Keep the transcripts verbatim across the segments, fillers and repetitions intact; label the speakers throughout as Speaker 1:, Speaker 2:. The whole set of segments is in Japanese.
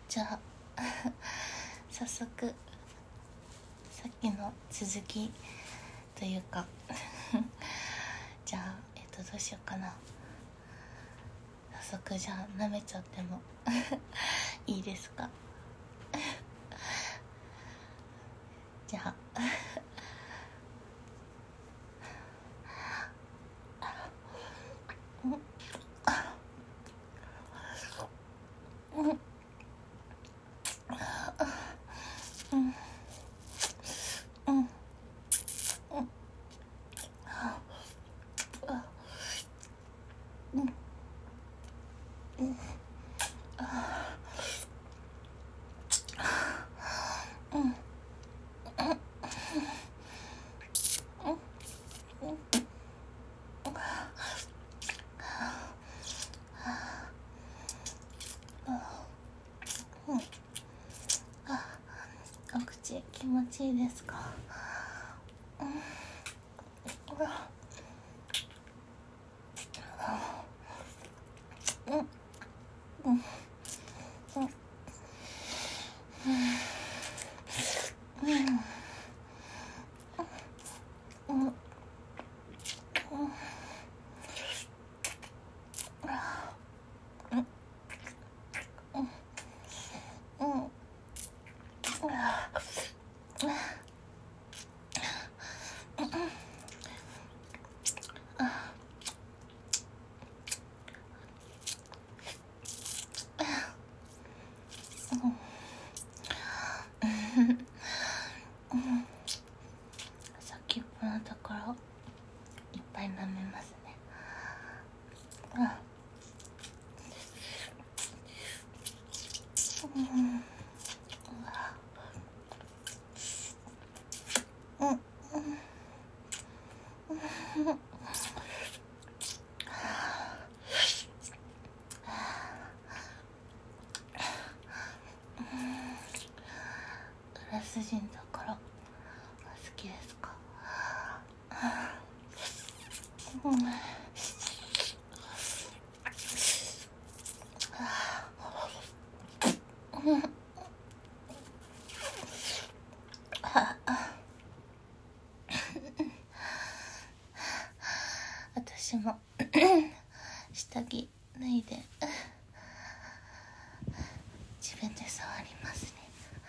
Speaker 1: じゃあ早速さっきの続きというかじゃあえっとどうしようかな。早速じゃあ舐めちゃってもいいですか？じゃあお口気持ちいいですか？うんうんうん先っぽのところいっぱい舐めますね。うん裏筋のところ好きですか？うん私も下着脱いで自分で触りますね。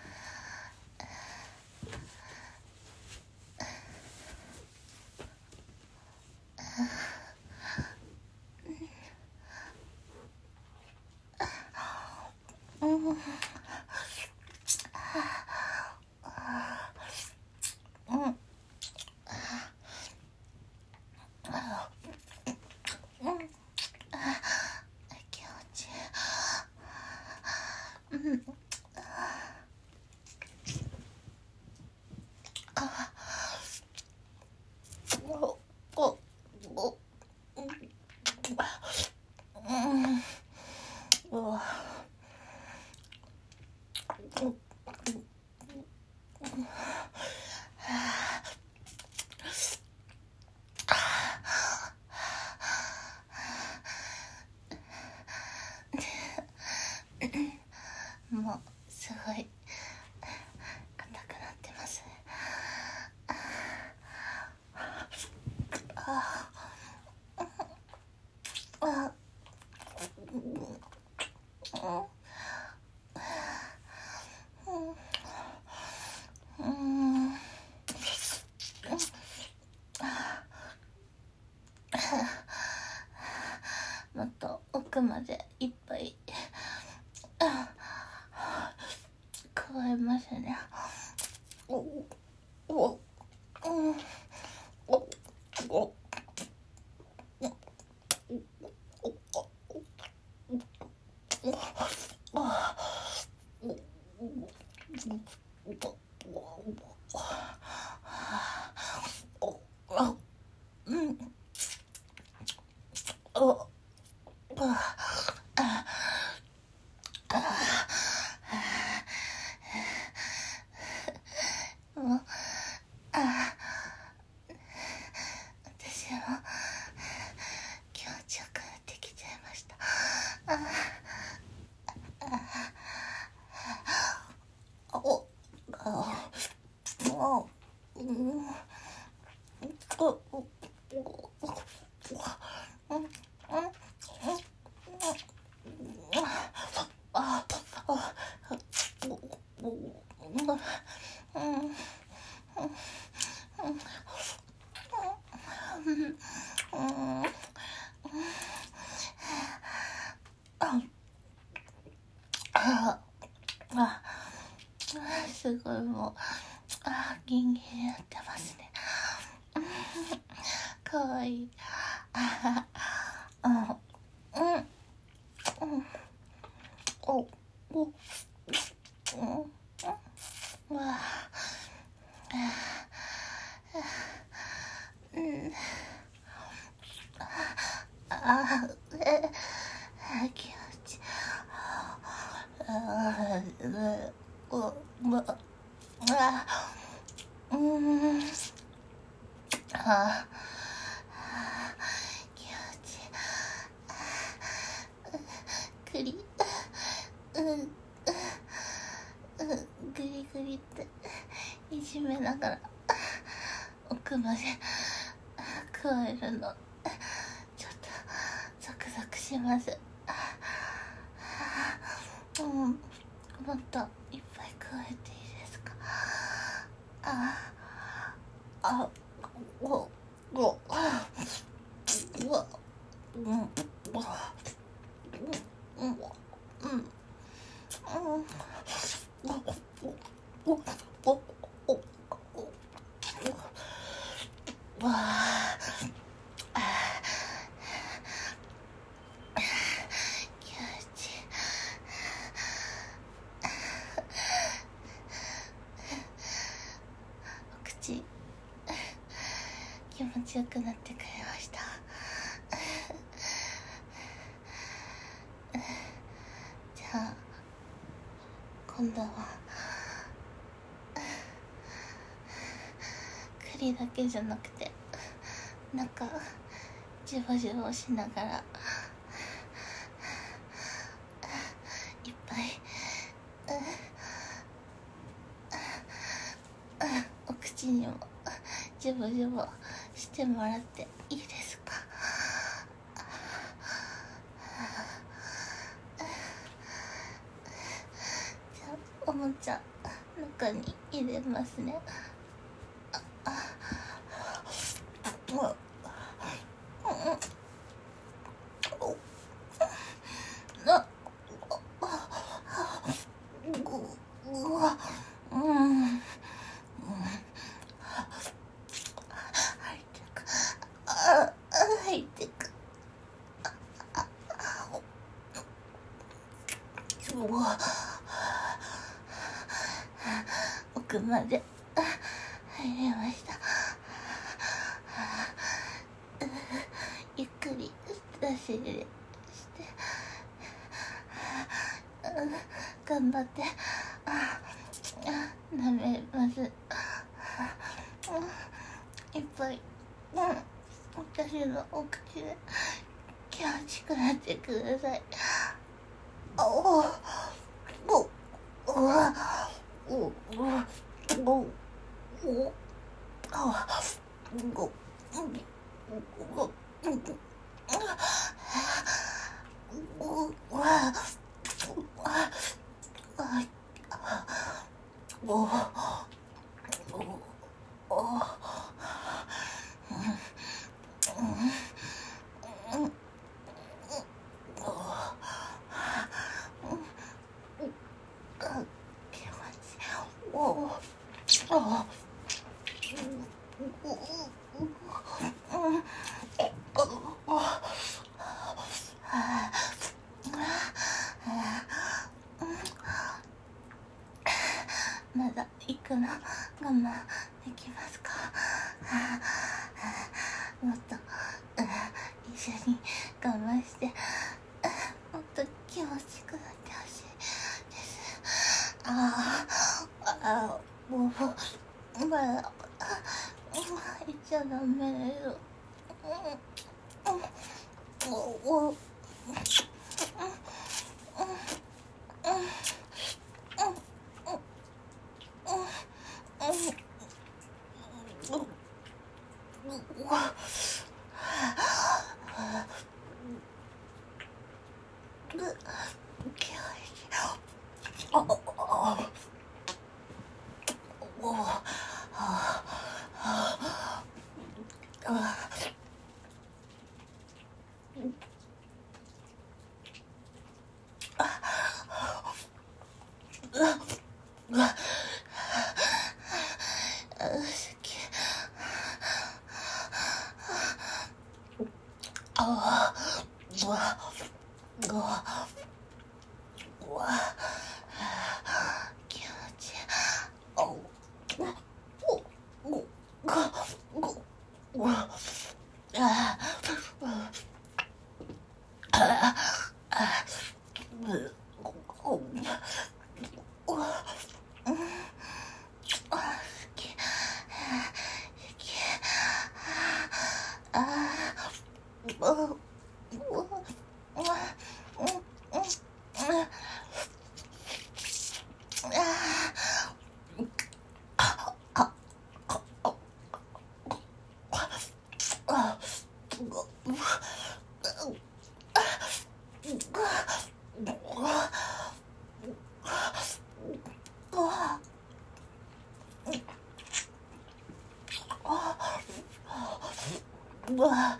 Speaker 1: うん気持ちいい。うんおおおうんうわもうすごい硬くなってますね。ああうんもっと奥までいっぱい加えますね。おおうんおおああすごいもうあギンギンになってますね。かわいい。ああうんうんおおうんわあうんあえ気持ちいい。あおまあうんあ気持ちいい。グリうんうんグリグリっていじめながら奥まで加えるのちょっとゾクゾクします。うん、もっといっぱい加えていいですか。ああおおおうわうんうんうんうんおおおおわあ気持ちいい。お口気持ちよくなってくれました。じゃあ今度は栗だけじゃなくてなんかジュボジュボしながらいっぱいお口にもジュボジュボしてもらっていいですか。じゃあおもちゃ中に入れますね。あ入ってく。うわ奥まで入れました。ゆっくり出し入れして頑張って舐めます。いっぱい私のお口で気持ちくなってください。おおおおおおおおあおおおわおおおまだ行くの我慢できますか。もっと一緒に我慢してもっと気持ちくなってほしいです。ああもうまだ言っちゃダメだよ。おおうわあ好きあうわうわうわ気持ちいいあうおおおおああああうおおあ好き好きあおおうわ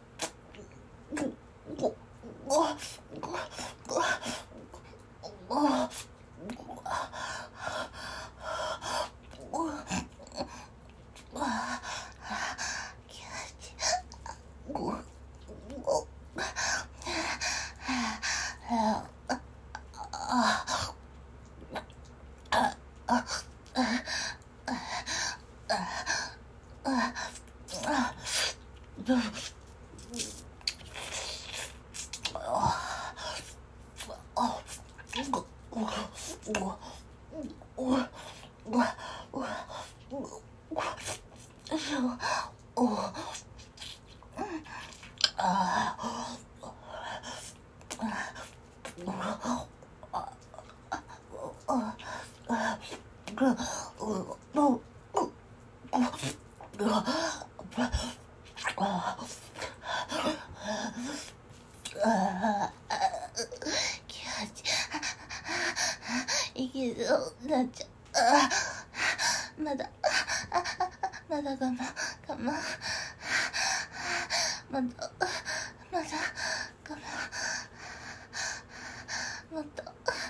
Speaker 1: いけそうなっちゃうあまだまだ我慢我慢まだまだ我慢もっと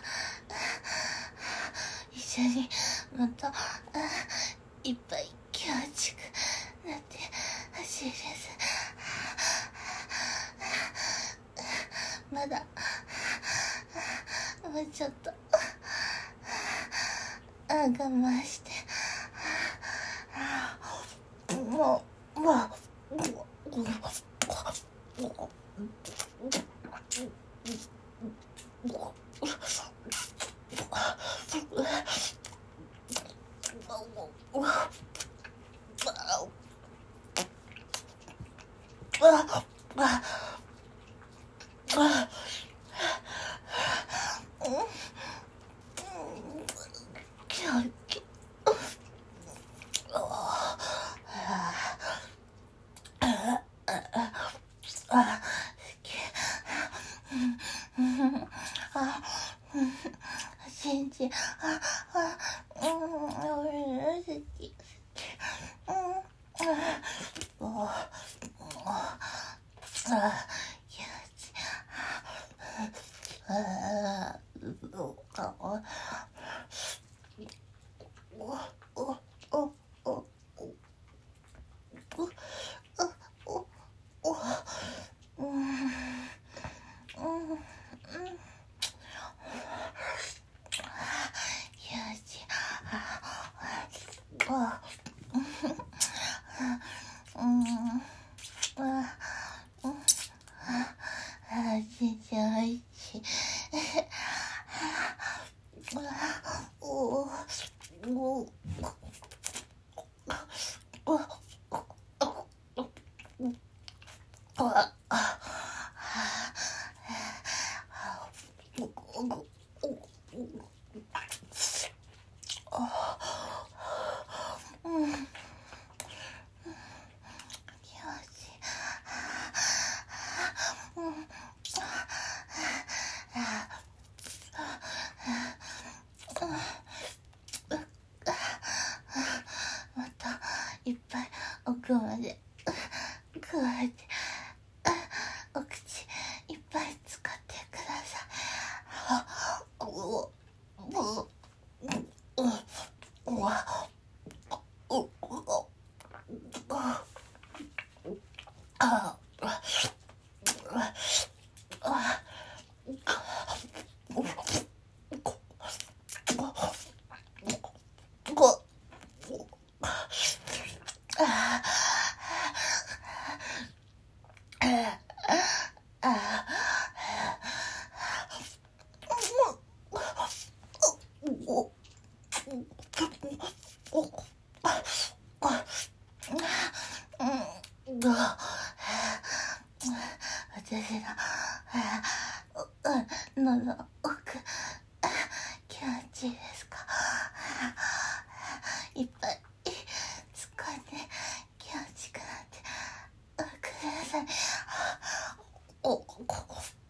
Speaker 1: 一緒にもっといっぱい気持ちくなって走れずまだもうちょっとあ我慢してもうもう信じああうん俺好きうんうんああ気持ちいいああどうかおおおおおおおうんいっぱい奥まで加えてお口いっぱい使ってください。 喉奥気持ちいいですか？いっぱい突っ込んで気持ちくなってください。おここ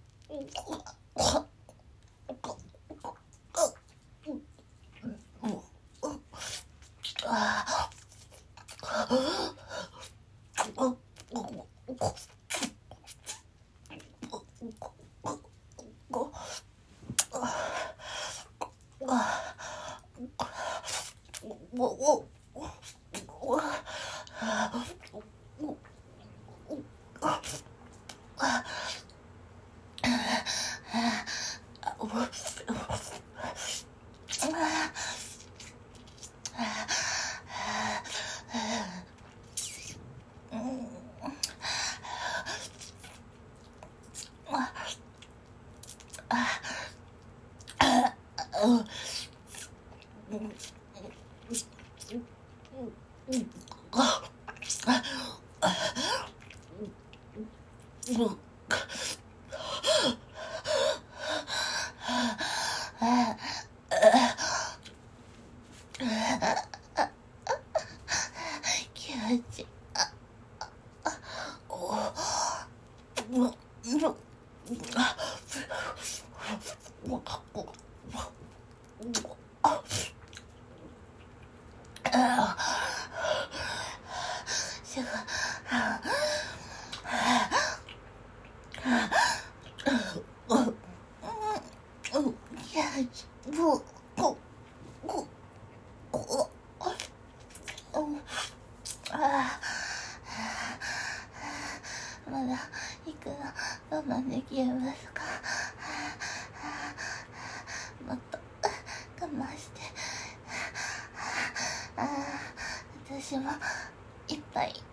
Speaker 1: 気持ちいい。まだいくら我慢できますか？もっと我慢して私もいっぱい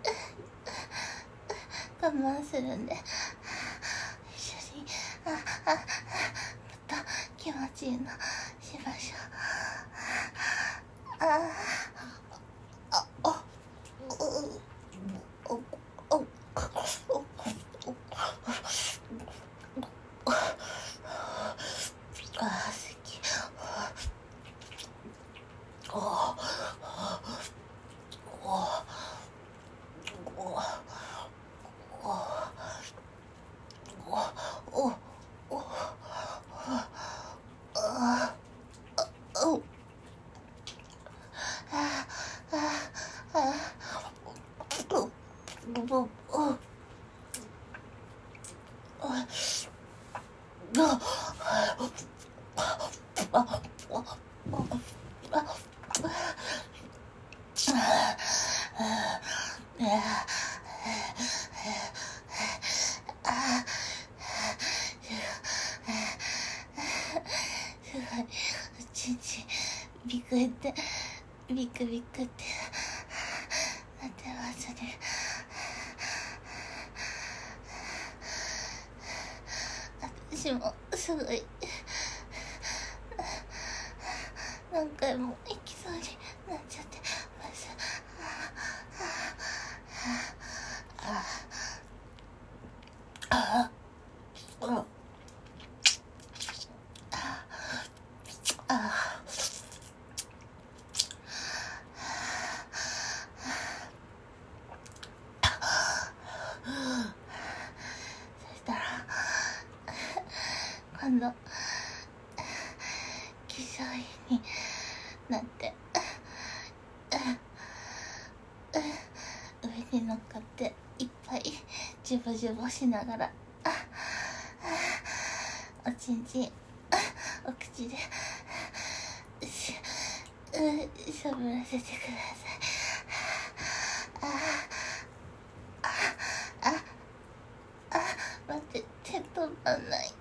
Speaker 1: 我慢するんで一緒にああもっと気持ちいいのしましょう。ああああちんちんビクってビクビクってなってますね。私もすごい何回も息そうになっちゃってます。ああ今度気象医になって上に乗っかっていっぱいジュボジュボしながらおちんちんお口でししゃぶらせてください。ああああ待って手止まんない。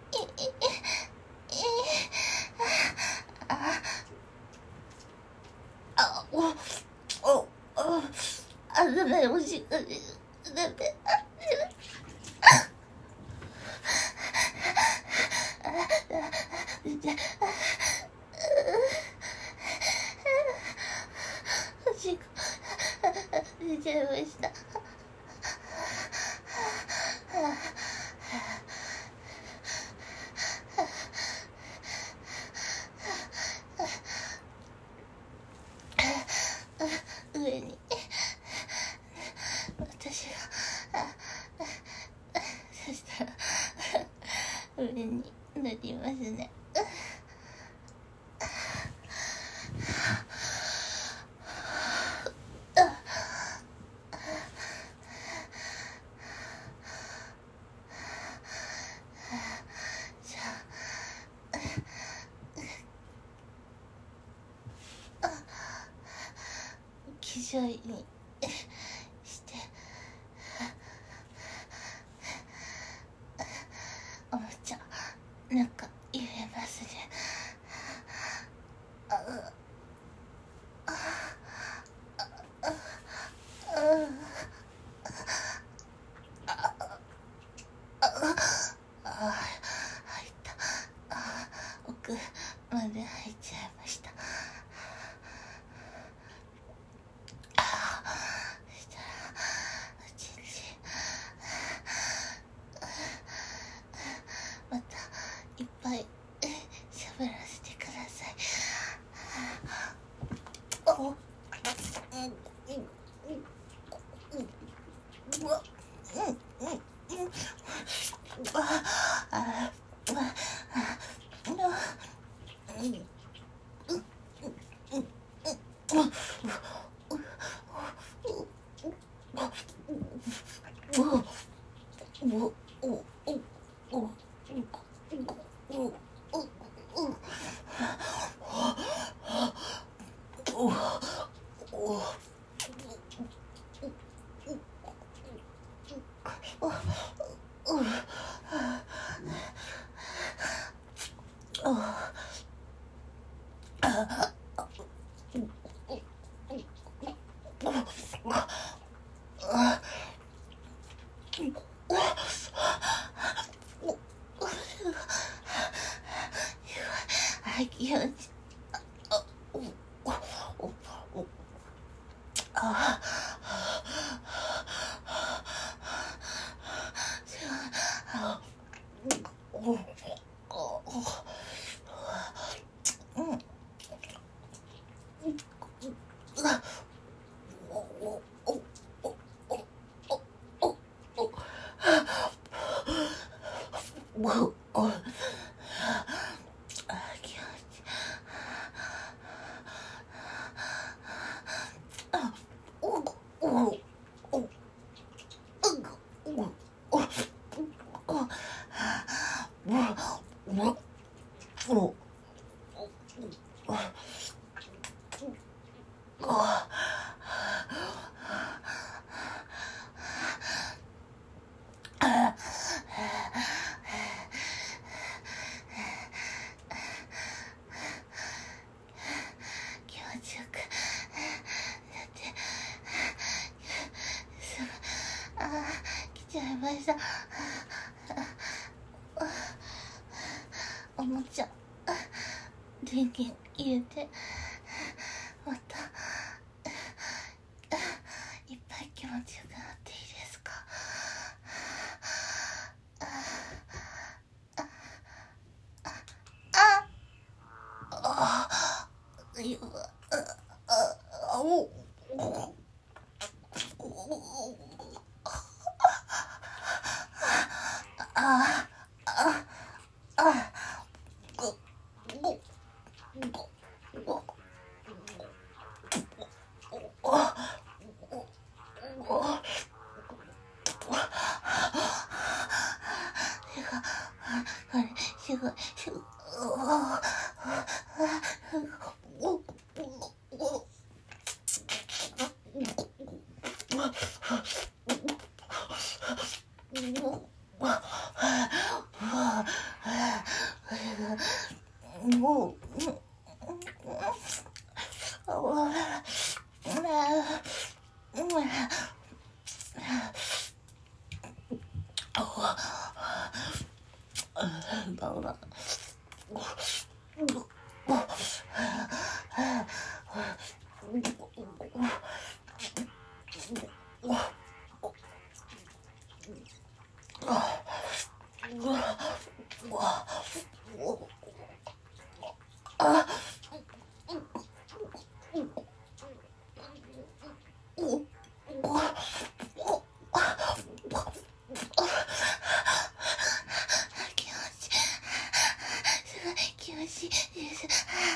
Speaker 1: あおおおあだめおしっこでだめあおしっこ出ちゃいました。 りますね。気丈にしておもちゃなんか入れますね。ああああ入った。あ奥まで入っちゃいました。またいっぱい喋らせてください。お気持ちあました。おもちゃ電源入れてまたいっぱい気持ちよくなっていいですか？あああいやあおあああごごごごすごいすごいもうしいです。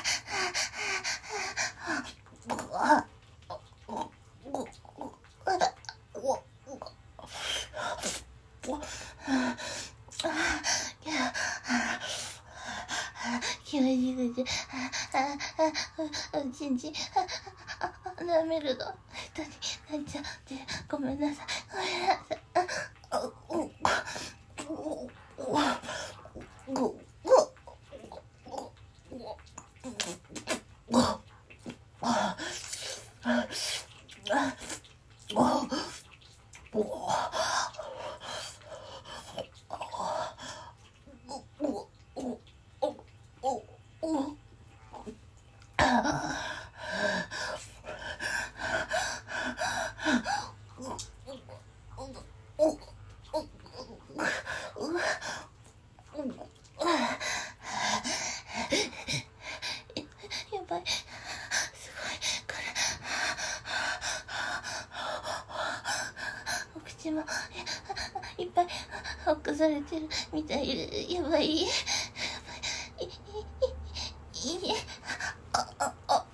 Speaker 1: 気持ちいいです。おちんちん舐めるの下になっちゃってごめんなさい、ごめんなさい。いっぱいほかされてるみたい。やばい、やばい、いいいいあああ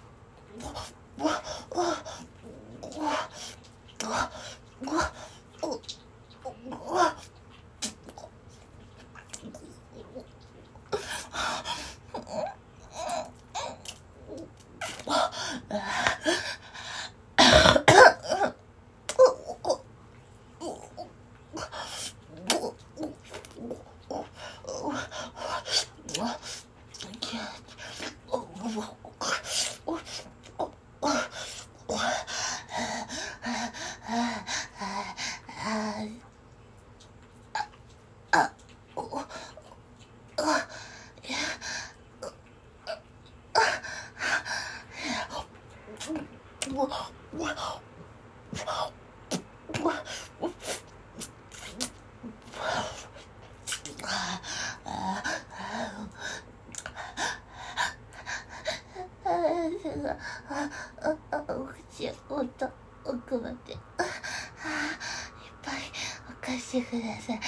Speaker 1: お口をと奥までいっぱいおかしてください。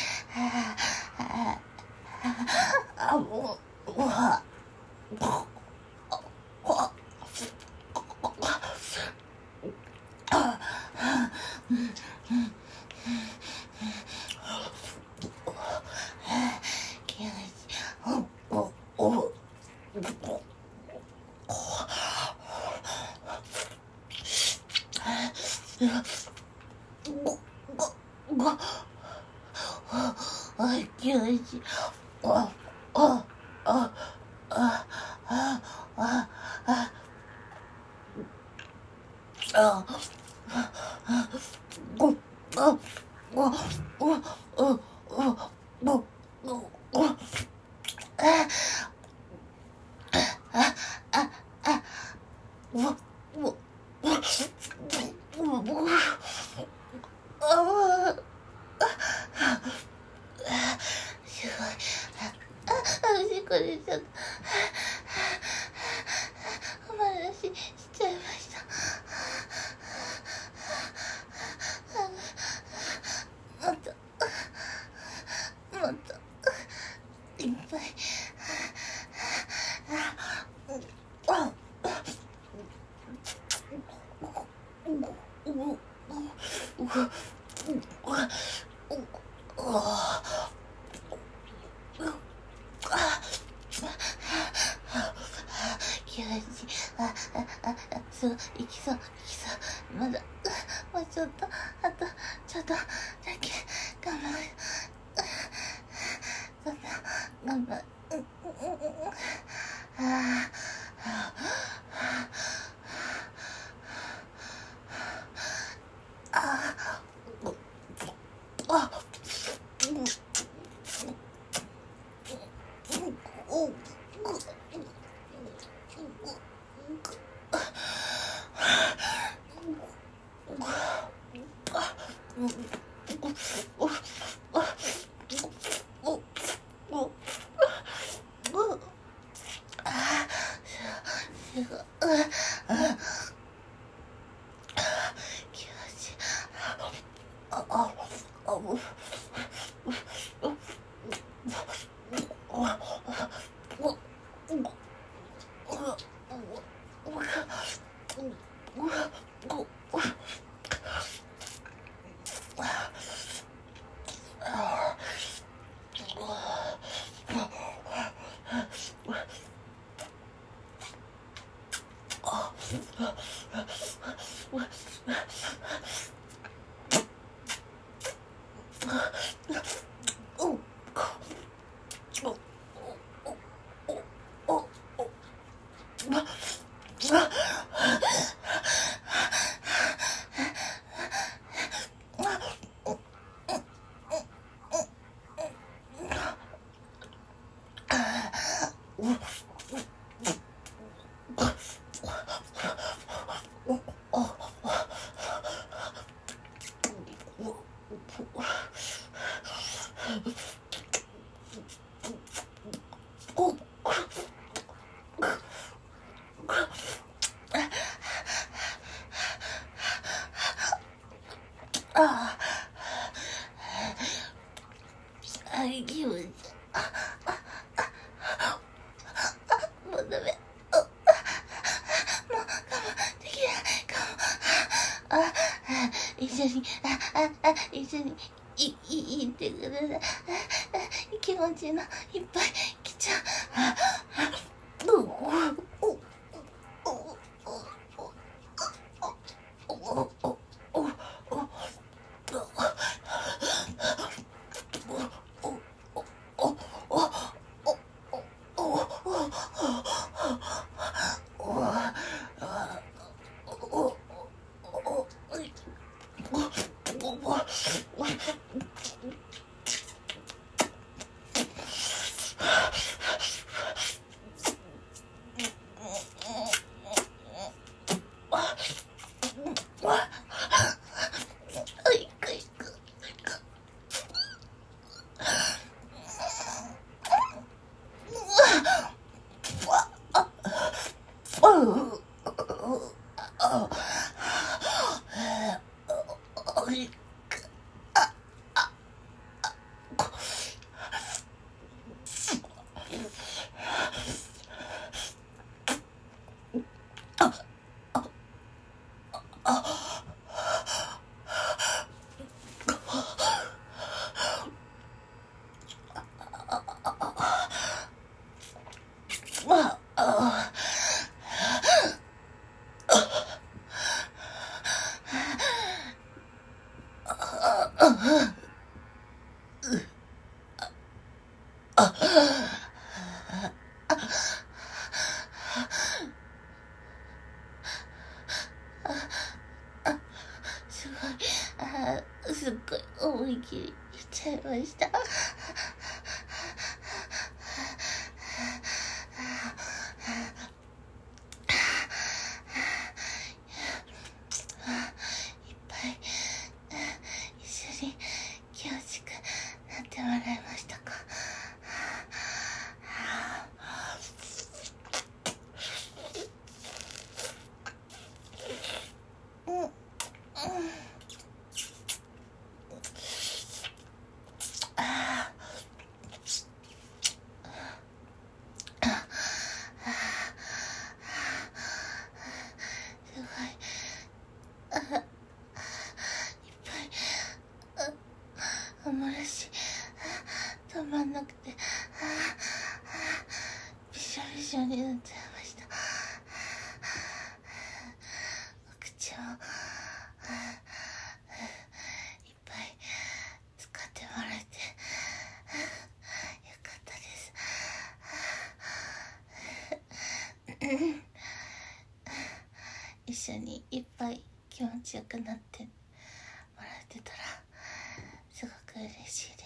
Speaker 1: あ、もう、うわ、気持ちいい。ああああああああごあごごごごごごああああごごごごあすごい。あ、あ、おしっこ出ちゃった。おまらししちゃいました。もっと、もっと、いっぱい。あ、気持ちいい。あ、あ、あ、そう、いきそう、いきそう。まだ、もうちょっと、あと、ちょっとだけ、頑張る。頑張る。ああ、ああ、 ああ、気持ちいい。もうダメ。あ、もう我慢できないかも。あ、一緒に、あ、あ、あ、一緒にい、い、いってください。気持ちのいっぱい来ちゃう。うすごい、あ、すっごい思い切り言っちゃいました。気持ちくなってもらえましたか？うん、うん、ああ、すごい、あ、いっぱい思うし、止まんなくて、びしょびしょになっちゃいました。お口をいっぱい使ってもらえてよかったです。一緒にいっぱい気持ちよくなってもらえてたらすごく嬉しいです。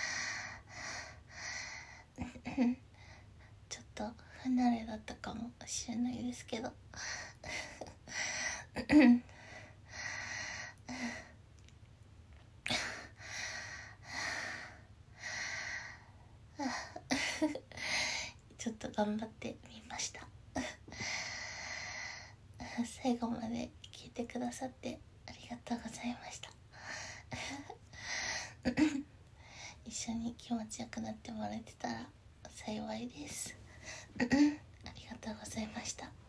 Speaker 1: ちょっと不慣れだったかもしれないですけどちょっと頑張ってみました最後まで聞いてくださってありがとうございました一緒に気持ちよくなってもらえてたら幸いですありがとうございました。